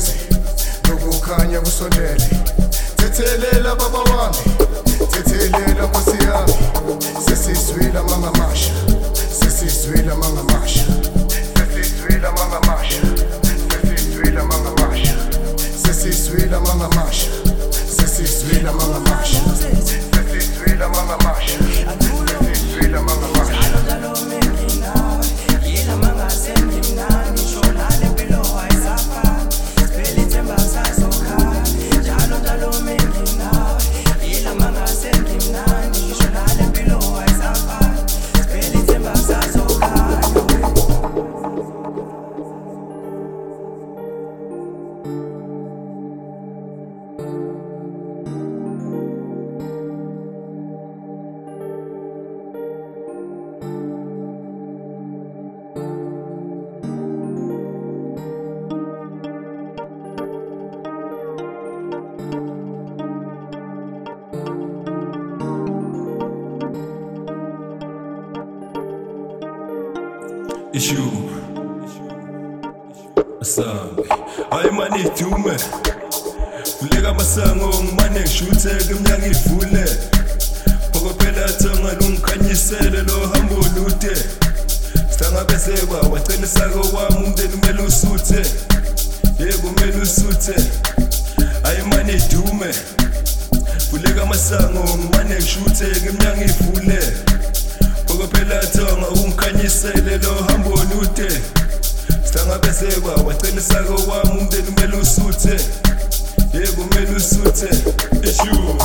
seduze nokukhanya kusondele. Thethelela baba wami, thethelela nkosi yami. Sesizwile mangamasha, sesizwile mangamasha, sesizwile mangamasha, sesizwile mangamasha, sesizwile mangamasha, sesizwile mangamasha, sesizwile mangamasha, sesizwile mangamasha. Issue Asambi Hayi mani idume Vuleka masango ngimane ngishuthe kumnyango ivule Phoko phela thonga lungikhanyisele lo hambo olude Sihlangabezekwa wacela isako wami umndeni kumele usuthe Yebo kumele usuthe Hayi mani idume Vuleka masango ngimane ngishuthe kumnyango ivule Phoko phela thonga ungikhanyisele lo hambo olude Sihlangabezekwa wacela isako wami umndeni kumele usuthe Yebo kumele usuthe Issue